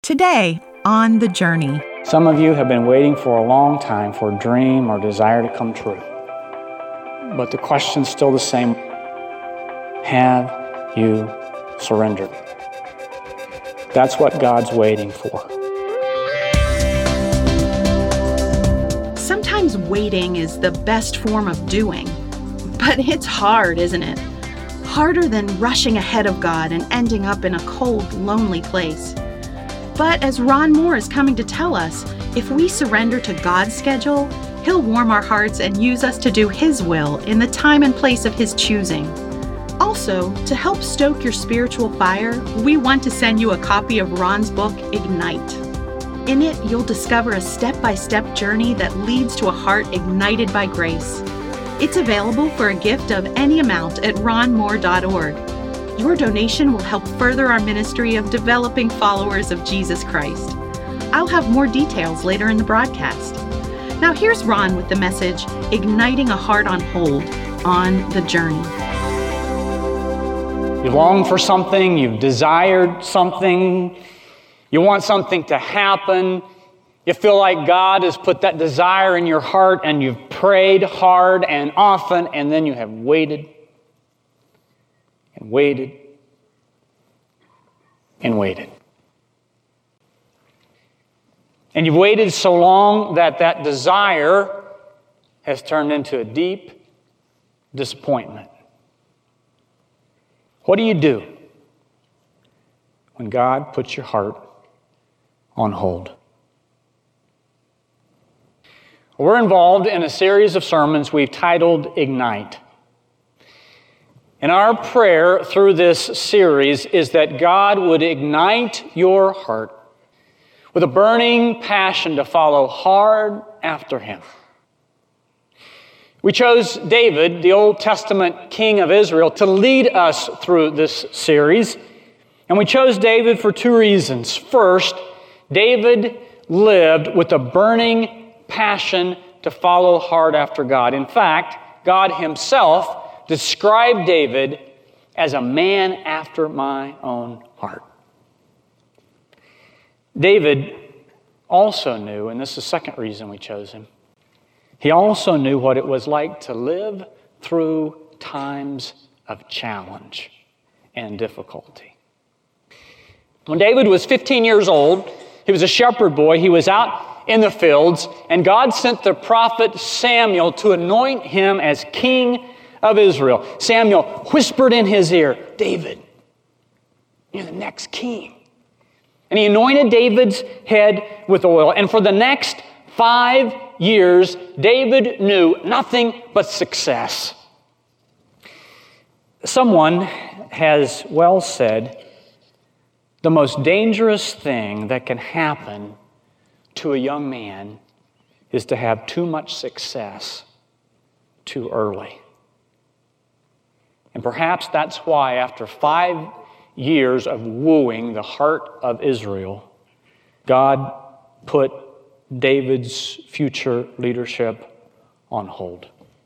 Today on The Journey. Some of you have been waiting for a long time for a dream or desire to come true. But the question's still the same. Have you surrendered? That's what God's waiting for. Sometimes waiting is the best form of doing, but it's hard, isn't it? Harder than rushing ahead of God and ending up in a cold, lonely place. But as Ron Moore is coming to tell us, if we surrender to God's schedule, He'll warm our hearts and use us to do His will in the time and place of His choosing. Also, to help stoke your spiritual fire, we want to send you a copy of Ron's book, Ignite. In it, you'll discover a step-by-step journey that leads to a heart ignited by grace. It's available for a gift of any amount at ronmoore.org. Your donation will help further our ministry of developing followers of Jesus Christ. I'll have more details later in the broadcast. Now here's Ron with the message, Igniting a Heart on Hold, on The Journey. You long for something, you've desired something, you want something to happen, you feel like God has put that desire in your heart and you've prayed hard and often, and then you have waited and waited and waited. And you've waited so long that that desire has turned into a deep disappointment. What do you do when God puts your heart on hold? We're involved in a series of sermons we've titled Ignite. And our prayer through this series is that God would ignite your heart with a burning passion to follow hard after Him. We chose David, the Old Testament king of Israel, to lead us through this series. And we chose David for two reasons. First, David lived with a burning passion to follow hard after God. In fact, God Himself described David as a man after my own heart. David also knew, and this is the second reason we chose him, he also knew what it was like to live through times of challenge and difficulty. When David was 15 years old, he was a shepherd boy. He was out in the fields, and God sent the prophet Samuel to anoint him as king of Israel. Samuel whispered in his ear, David, you're the next king. And he anointed David's head with oil. And for the next 5 years, David knew nothing but success. Someone has well said, the most dangerous thing that can happen to a young man is to have too much success too early. And perhaps that's why after 5 years of wooing the heart of Israel, God put David's future leadership on hold.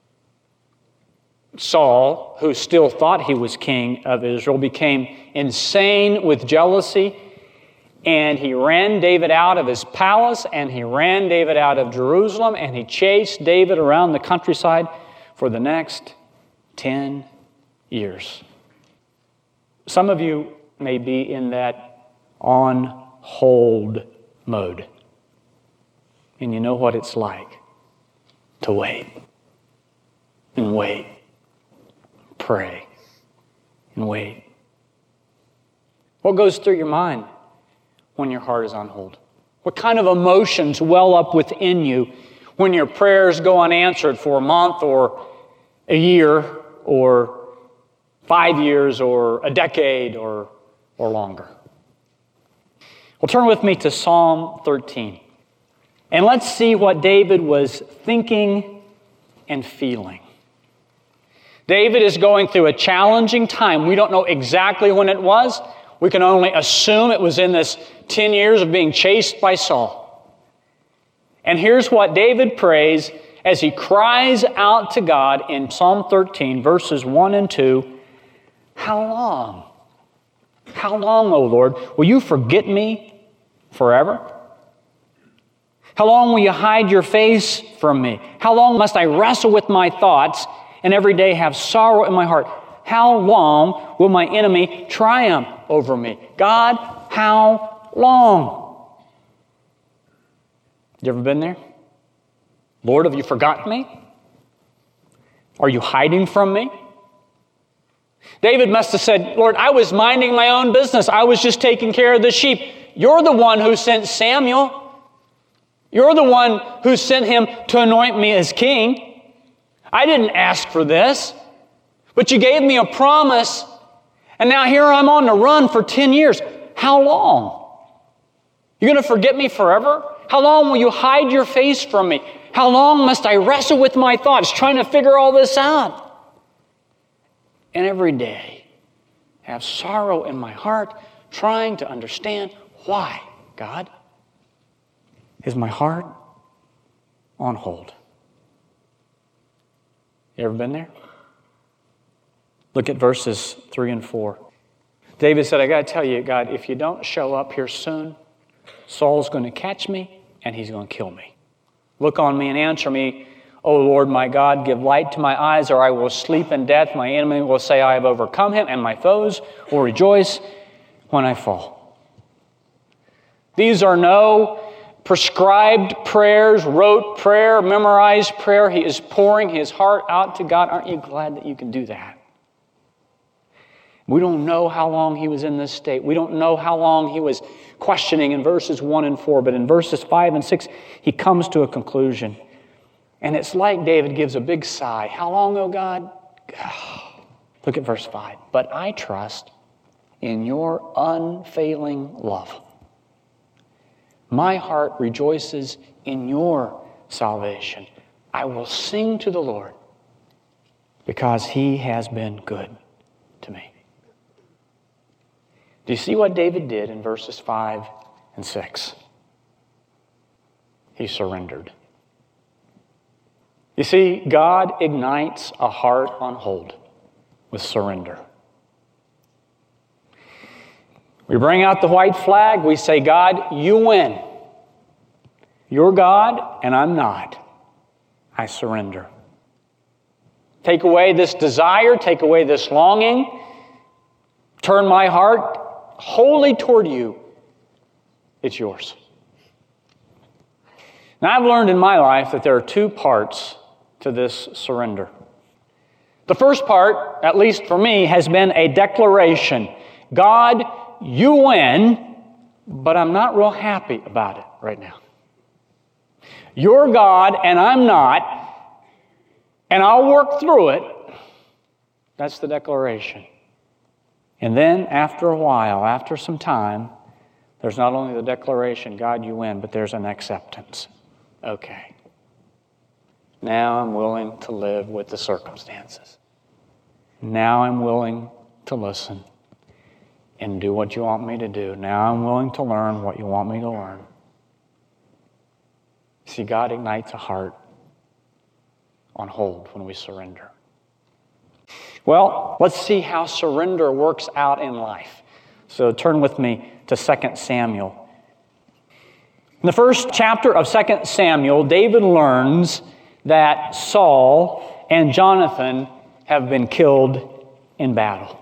Saul, who still thought he was king of Israel, became insane with jealousy, and he ran David out of his palace, and he ran David out of Jerusalem, and he chased David around the countryside for the next 10 years. Some of you may be in that on hold mode. And you know what it's like to wait and wait, pray and wait. What goes through your mind when your heart is on hold? What kind of emotions well up within you when your prayers go unanswered for a month or a year or 5 years or a decade or longer? Well, turn with me to Psalm 13. And let's see what David was thinking and feeling. David is going through a challenging time. We don't know exactly when it was. We can only assume it was in this 10 years of being chased by Saul. And here's what David prays as he cries out to God in Psalm 13, verses 1 and 2. How long? How long, O Lord, will you forget me forever? How long will you hide your face from me? How long must I wrestle with my thoughts and every day have sorrow in my heart? How long will my enemy triumph over me? God, how long? You ever been there? Lord, have you forgotten me? Are you hiding from me? David must have said, Lord, I was minding my own business. I was just taking care of the sheep. You're the one who sent Samuel. You're the one who sent him to anoint me as king. I didn't ask for this, but you gave me a promise, and now here I'm on the run for 10 years. How long? You're going to forget me forever? How long will you hide your face from me? How long must I wrestle with my thoughts trying to figure all this out? And every day have sorrow in my heart trying to understand why, God, is my heart on hold. You ever been there? Look at verses 3 and 4. David said, I got to tell you, God, if you don't show up here soon, Saul's going to catch me and he's going to kill me. Look on me and answer me, O Lord my God, give light to my eyes, or I will sleep in death. My enemy will say, I have overcome him, and my foes will rejoice when I fall. These are no prescribed prayers, rote prayer, memorized prayer. He is pouring his heart out to God. Aren't you glad that you can do that? We don't know how long he was in this state. We don't know how long he was questioning in verses 1 and 4, but in verses 5 and 6, he comes to a conclusion. And it's like David gives a big sigh. How long, O God? Look at verse 5. But I trust in your unfailing love. My heart rejoices in your salvation. I will sing to the Lord because he has been good to me. Do you see what David did in verses 5 and 6? He surrendered. You see, God ignites a heart on hold with surrender. We bring out the white flag. We say, God, you win. You're God, and I'm not. I surrender. Take away this desire. Take away this longing. Turn my heart wholly toward you. It's yours. Now, I've learned in my life that there are two parts to this surrender. The first part, at least for me, has been a declaration. God, you win, but I'm not real happy about it right now. You're God, and I'm not, and I'll work through it. That's the declaration. And then, after a while, after some time, there's not only the declaration, God, you win, but there's an acceptance. Okay. Now I'm willing to live with the circumstances. Now I'm willing to listen and do what you want me to do. Now I'm willing to learn what you want me to learn. See, God ignites a heart on hold when we surrender. Well, let's see how surrender works out in life. So turn with me to 2 Samuel. In the first chapter of 2 Samuel, David learns that Saul and Jonathan have been killed in battle.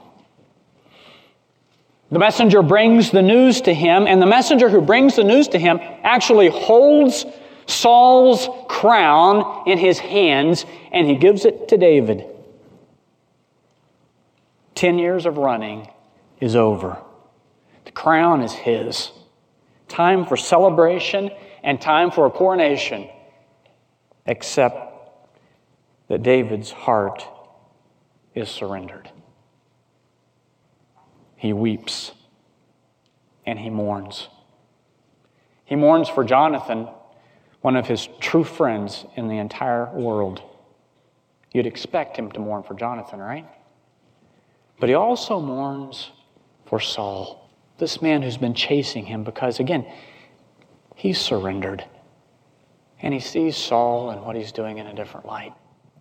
The messenger brings the news to him, and the messenger who brings the news to him actually holds Saul's crown in his hands, and he gives it to David. 10 years of running is over. The crown is his. Time for celebration and time for a coronation, except that David's heart is surrendered. He weeps and he mourns. He mourns for Jonathan, one of his true friends in the entire world. You'd expect him to mourn for Jonathan, right? But he also mourns for Saul, this man who's been chasing him, because again, he's surrendered. And he sees Saul and what he's doing in a different light.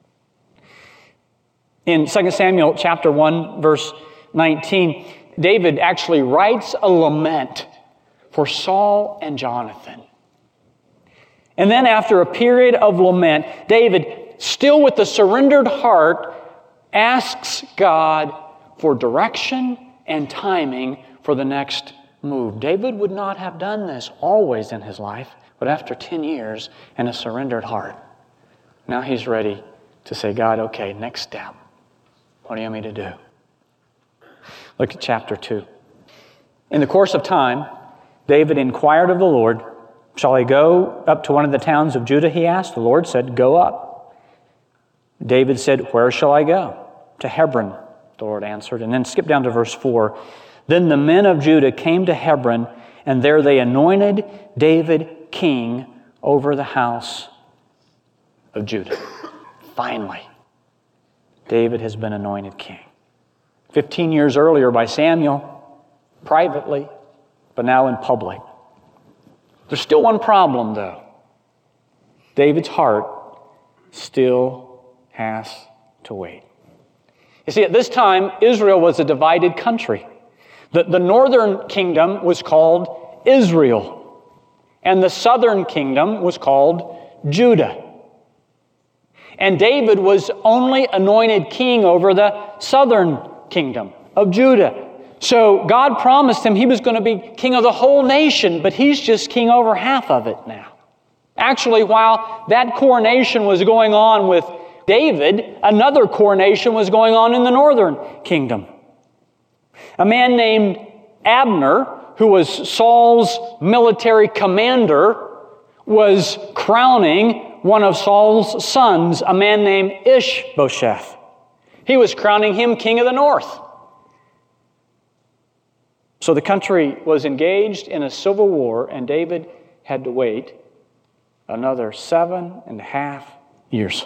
In 2 Samuel chapter 1, verse 19, David actually writes a lament for Saul and Jonathan. And then after a period of lament, David, still with a surrendered heart, asks God for direction and timing for the next move. David would not have done this always in his life, but after 10 years and a surrendered heart, now he's ready to say, God, okay, next step. What do you want me to do? Look at chapter 2. In the course of time, David inquired of the Lord, shall I go up to one of the towns of Judah, he asked. The Lord said, go up. David said, where shall I go? To Hebron, the Lord answered. And then skip down to verse 4. Then the men of Judah came to Hebron, and there they anointed David king over the house of Judah. Finally, David has been anointed king. 15 years earlier by Samuel, privately, but now in public. There's still one problem, though. David's heart still has to wait. You see, at this time, Israel was a divided country. The northern kingdom was called Israel, and the southern kingdom was called Judah. And David was only anointed king over the southern kingdom of Judah. So God promised him he was going to be king of the whole nation, but he's just king over half of it now. Actually, while that coronation was going on with David, another coronation was going on in the northern kingdom. A man named Abner, who was Saul's military commander, was crowning one of Saul's sons, a man named Ishbosheth. He was crowning him king of the north. So the country was engaged in a civil war, and David had to wait another 7.5 years.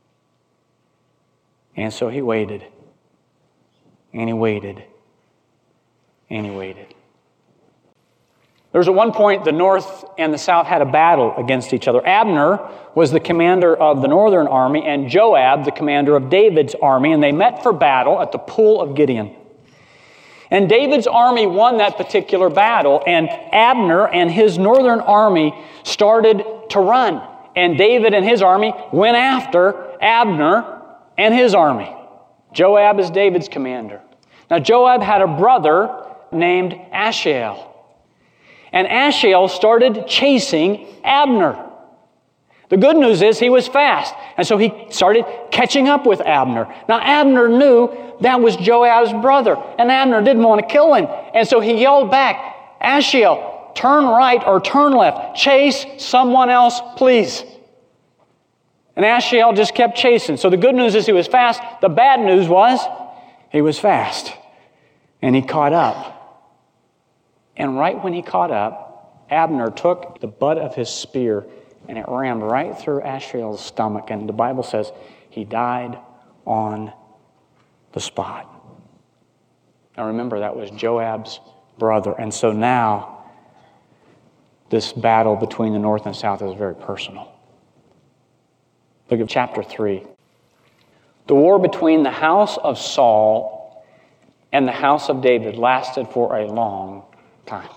And so he waited, and he waited, and he waited. There was at one point the north and the south had a battle against each other. Abner was the commander of the northern army, and Joab the commander of David's army, and they met for battle at the Pool of Gideon. And David's army won that particular battle, and Abner and his northern army started to run. And David and his army went after Abner and his army. Joab is David's commander. Now Joab had a brother named Asahel. And Asahel started chasing Abner. The good news is he was fast. And so he started catching up with Abner. Now Abner knew that was Joab's brother. And Abner didn't want to kill him. And so he yelled back, Asahel, turn right or turn left. Chase someone else, please. And Asahel just kept chasing. So the good news is he was fast. The bad news was he was fast. And he caught up. And right when he caught up, Abner took the butt of his spear and it rammed right through Asahel's stomach. And the Bible says he died on the spot. Now remember, that was Joab's brother. And so now this battle between the north and south is very personal. Look at chapter 3. The war between the house of Saul and the house of David lasted for a long time.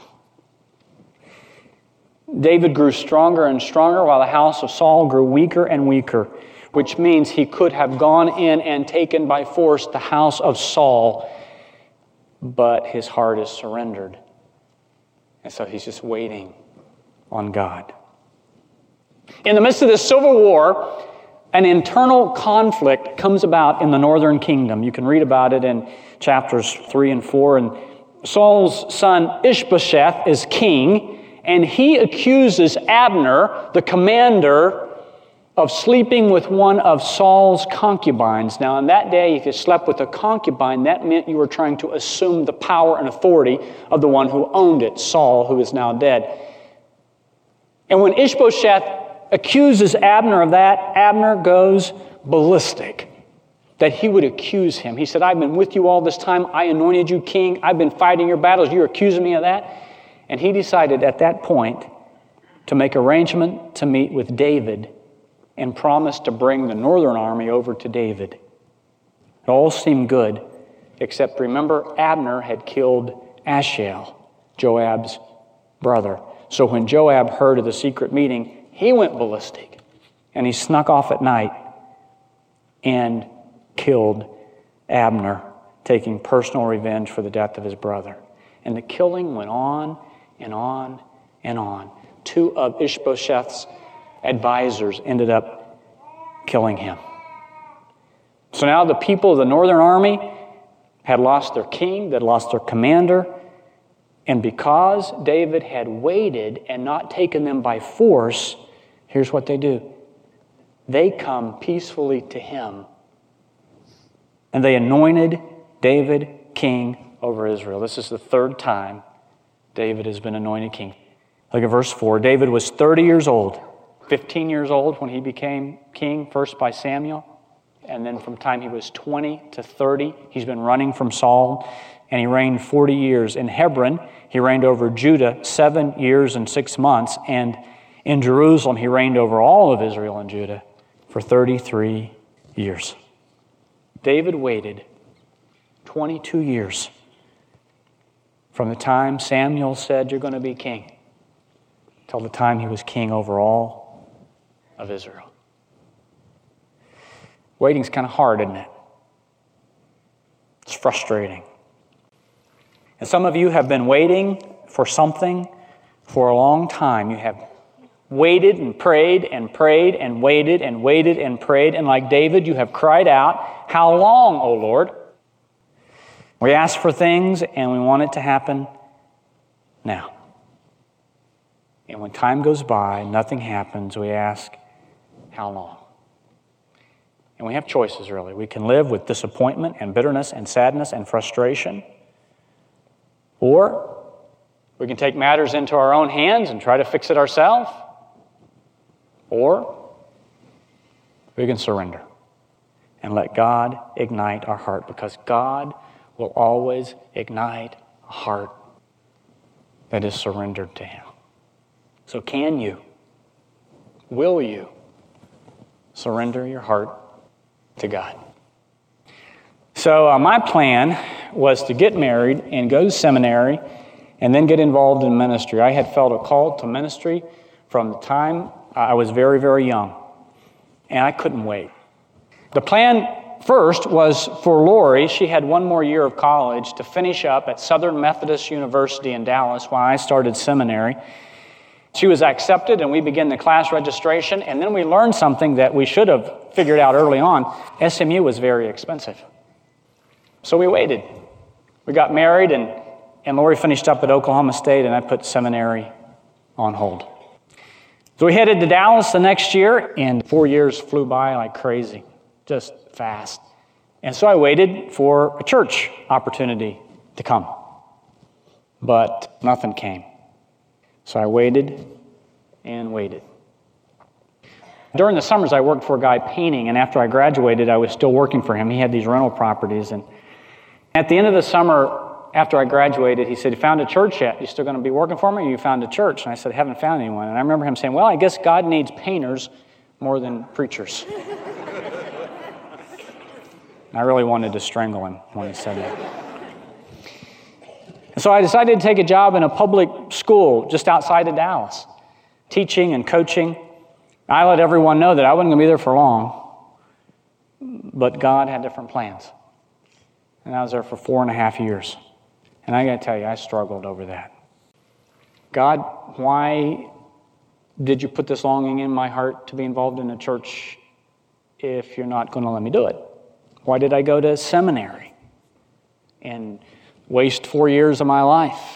David grew stronger and stronger while the house of Saul grew weaker and weaker, which means he could have gone in and taken by force the house of Saul, but his heart is surrendered. And so he's just waiting on God. In the midst of this civil war, an internal conflict comes about in the northern kingdom. You can read about it in chapters 3 and 4. And Saul's son Ishbosheth is king, and he accuses Abner, the commander, of sleeping with one of Saul's concubines. Now, in that day, if you slept with a concubine, that meant you were trying to assume the power and authority of the one who owned it, Saul, who is now dead. And when Ishbosheth accuses Abner of that, Abner goes ballistic that he would accuse him. He said, I've been with you all this time. I anointed you king. I've been fighting your battles. You're accusing me of that? And he decided at that point to make arrangement to meet with David and promised to bring the northern army over to David. It all seemed good, except remember, Abner had killed Asahel, Joab's brother. So when Joab heard of the secret meeting, he went ballistic, and he snuck off at night and killed Abner, taking personal revenge for the death of his brother. And the killing went on and on and on. 2 of Ishbosheth's advisors ended up killing him. So now the people of the northern army had lost their king, they'd lost their commander, and because David had waited and not taken them by force, here's what they do. They come peacefully to him, and they anointed David king over Israel. This is the 3rd time David has been anointed king. Look at verse 4. David was 30 years old, 15 years old when he became king, first by Samuel. And then from the time he was 20 to 30, he's been running from Saul. And he reigned 40 years. In Hebron, he reigned over Judah 7 years and 6 months. And in Jerusalem, he reigned over all of Israel and Judah for 33 years. David waited 22 years from the time Samuel said, "You're going to be king," till the time he was king over all of Israel. Waiting's kind of hard, isn't it? It's frustrating. And some of you have been waiting for something for a long time. You have waited and prayed and prayed and waited and waited and prayed. And like David, you have cried out, "How long, O Lord?" We ask for things and we want it to happen now. And when time goes by, nothing happens, we ask, "How long?" And we have choices, really. We can live with disappointment and bitterness and sadness and frustration. Or we can take matters into our own hands and try to fix it ourselves. Or we can surrender and let God ignite our heart, because God will always ignite a heart that is surrendered to Him. So can you, will you surrender your heart to God? So my plan was to get married and go to seminary and then get involved in ministry. I had felt a call to ministry from the time I was very, very young, and I couldn't wait. The plan first was for Lori. She had 1 more year of college to finish up at Southern Methodist University in Dallas while I started seminary. She was accepted, and we began the class registration, and then we learned something that we should have figured out early on. SMU was very expensive. So we waited. We got married, and Lori finished up at Oklahoma State, and I put seminary on hold. So we headed to Dallas the next year, and 4 years flew by like crazy, just fast. And so I waited for a church opportunity to come, but nothing came. So I waited and waited. During the summers, I worked for a guy painting, and after I graduated, I was still working for him. He had these rental properties, and at the end of the summer, after I graduated, he said, "You found a church yet? You still going to be working for me, or you found a church?" And I said, "I haven't found anyone." And I remember him saying, "Well, I guess God needs painters more than preachers." I really wanted to strangle him when he said that. And so I decided to take a job in a public school just outside of Dallas, teaching and coaching. I let everyone know that I wasn't going to be there for long, but God had different plans. And I was there for 4.5 years. And I got to tell you, I struggled over that. God, why did you put this longing in my heart to be involved in a church if you're not going to let me do it? Why did I go to seminary and waste 4 years of my life?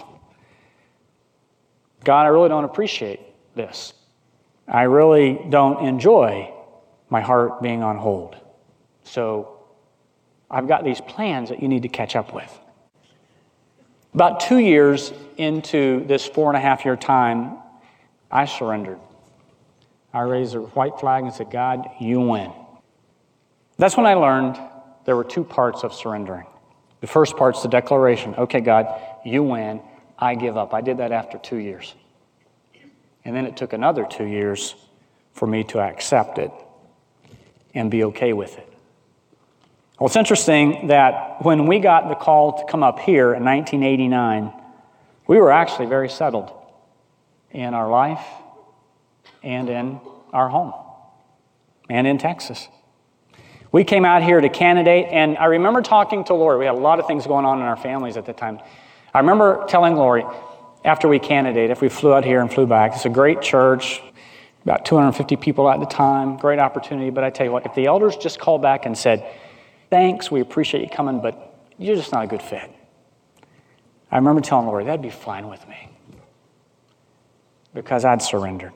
God, I really don't appreciate this. I really don't enjoy my heart being on hold. So I've got these plans that you need to catch up with. About 2 years into this 4.5 year time, I surrendered. I raised a white flag and said, "God, you win." That's when I learned there were 2 parts of surrendering. The first part's the declaration. Okay, God, you win. I give up. I did that after 2 years. And then it took another 2 years for me to accept it and be okay with it. Well, it's interesting that when we got the call to come up here in 1989, we were actually very settled. in our life and in our home and in Texas. We came out here to candidate, and I remember talking to Lori. We had a lot of things going on in our families at the time. I remember telling Lori, after we candidated, if we flew out here and flew back, it's a great church, about 250 people at the time, great opportunity, but I tell you what, if the elders just called back and said, thanks, we appreciate you coming, but you're just not a good fit. I remember telling Lori, that'd be fine with me, because I'd surrendered.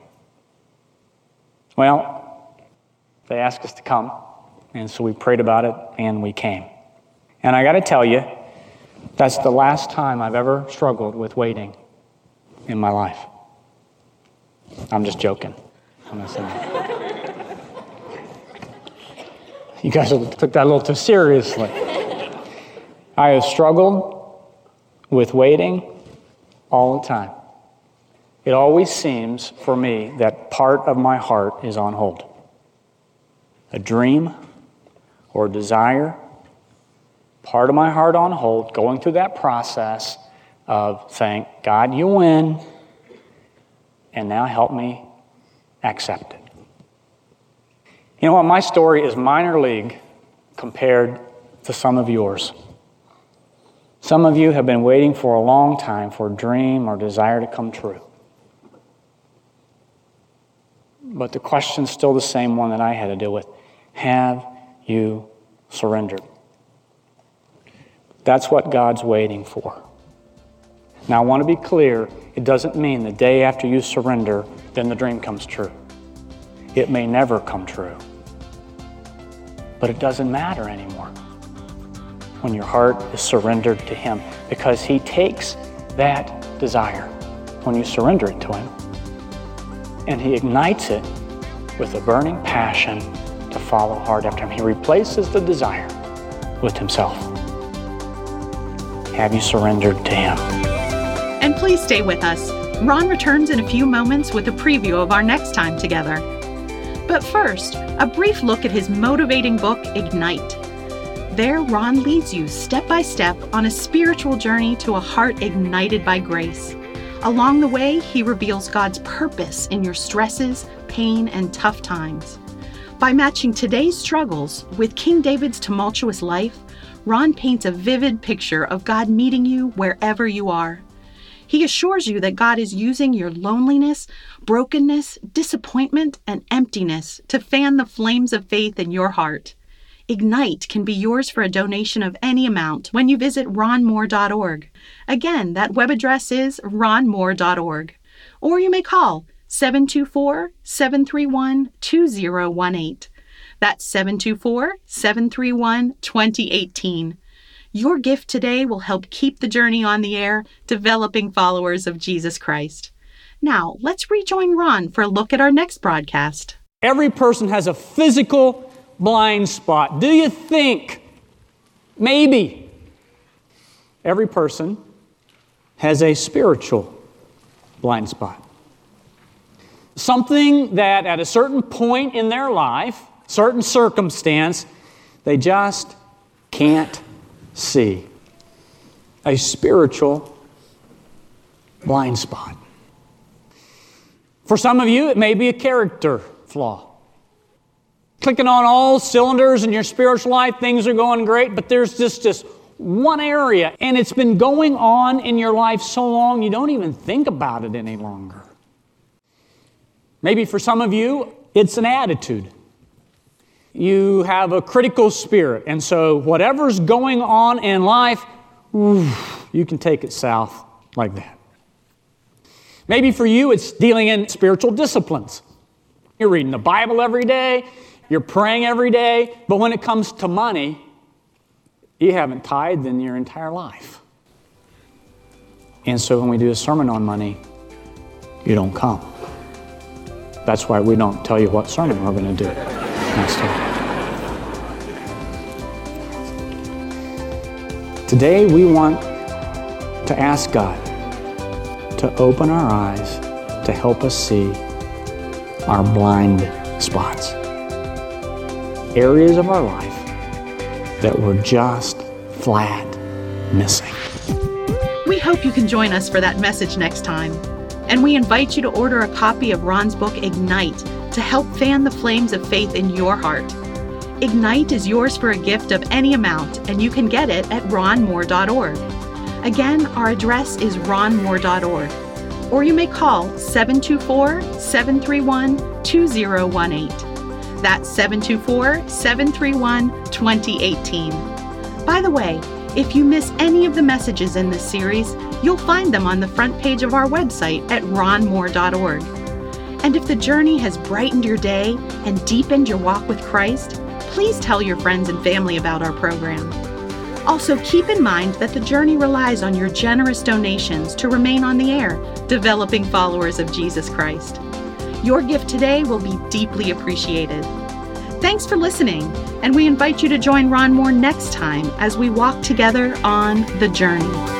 Well, they asked us to come, and so we prayed about it, and we came. And I got to tell you, that's the last time I've ever struggled with waiting in my life. I'm just joking. I'm not saying. You guys took that a little too seriously. I have struggled with waiting all the time. It always seems for me that part of my heart is on hold. A dream or a desire, part of my heart on hold, going through that process of saying, God, you win, and now help me accept it. You know what? My story is minor league compared to some of yours. Some of you have been waiting for a long time for a dream or desire to come true. But the question's still the same one that I had to deal with. Have you surrendered? That's what God's waiting for. Now, I want to be clear, it doesn't mean the day after you surrender, then the dream comes true. It may never come true. But it doesn't matter anymore when your heart is surrendered to Him, because He takes that desire when you surrender it to Him, and He ignites it with a burning passion to follow hard after Him. He replaces the desire with Himself. Have you surrendered to Him? And please stay with us. Ron returns in a few moments with a preview of our next time together. But first, a brief look at his motivating book, Ignite. There, Ron leads you step by step on a spiritual journey to a heart ignited by grace. Along the way, he reveals God's purpose in your stresses, pain, and tough times. By matching today's struggles with King David's tumultuous life, Ron paints a vivid picture of God meeting you wherever you are. He assures you that God is using your loneliness, brokenness, disappointment, and emptiness to fan the flames of faith in your heart. Ignite can be yours for a donation of any amount when you visit ronmoore.org. Again, that web address is ronmoore.org. Or you may call 724-731-2018. That's 724-731-2018. Your gift today will help keep the journey on the air, developing followers of Jesus Christ. Now, let's rejoin Ron for a look at our next broadcast. Every person has a physical blind spot. Do you think? Maybe. Every person has a spiritual blind spot. Something that at a certain point in their life, certain circumstance, they just can't see. A spiritual blind spot. For some of you, it may be a character flaw. Clicking on all cylinders in your spiritual life, things are going great, but there's just this one area, and it's been going on in your life so long you don't even think about it any longer. Maybe for some of you, it's an attitude. You have a critical spirit, and so whatever's going on in life, you can take it south like that. Maybe for you, it's dealing in spiritual disciplines. You're reading the Bible every day, you're praying every day, but when it comes to money, you haven't tithed in your entire life. And so when we do a sermon on money, you don't come. That's why we don't tell you what sermon we're going to do next time. Today we want to ask God to open our eyes to help us see our blind spots. Areas of our life that we're just flat missing. We hope you can join us for that message next time. And we invite you to order a copy of Ron's book, Ignite, to help fan the flames of faith in your heart. Ignite is yours for a gift of any amount, and you can get it at ronmoore.org. Again, our address is ronmoore.org. Or you may call 724-731-2018. That's 724-731-2018. By the way, if you miss any of the messages in this series, you'll find them on the front page of our website at ronmoore.org. And if the journey has brightened your day and deepened your walk with Christ, please tell your friends and family about our program. Also, keep in mind that the journey relies on your generous donations to remain on the air, developing followers of Jesus Christ. Your gift today will be deeply appreciated. Thanks for listening, and we invite you to join Ron Moore next time as we walk together on the journey.